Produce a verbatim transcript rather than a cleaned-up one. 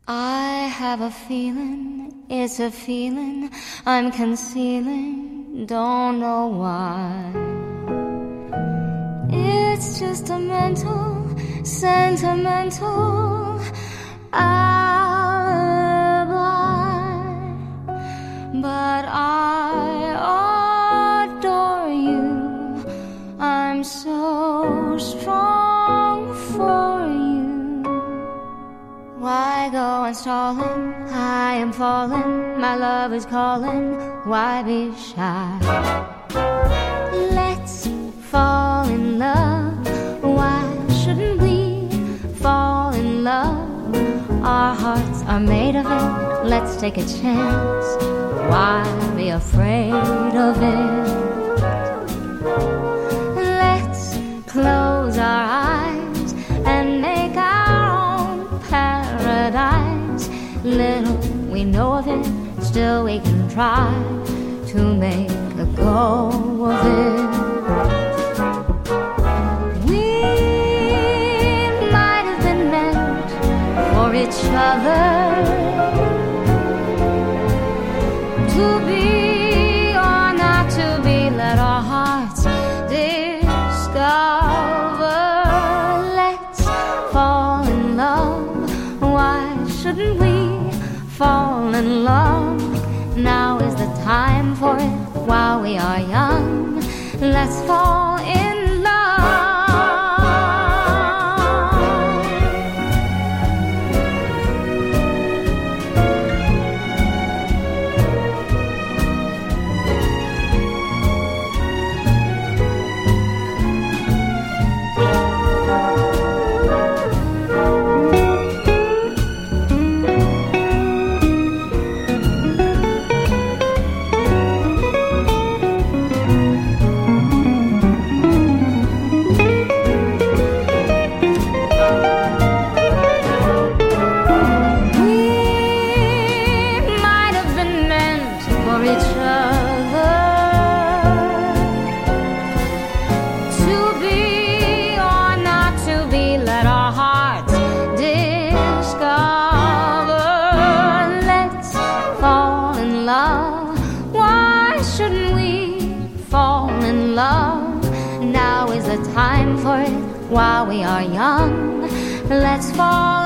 I have a feeling, it's a feeling I'm concealing, don't know why. It's just a mental, sentimental alibi. But I adore you, I'm so strong for you. Why go on stalling? I am falling, my love is calling. Why be shy? Let's fall in love. Why shouldn't we fall in love? Our hearts are made of it. Let's take a chance. Why be afraid of it? Let's close our eyes and make our own paradise. Little we know of it, still we can try to make a go of it. We might have been meant for each other, to be or not to be, let our hearts discover. Let's fall in love. Why shouldn't we fall in love? Now is the time for it while we are young. Let's fall in love. Time for it while we are young. Let's fall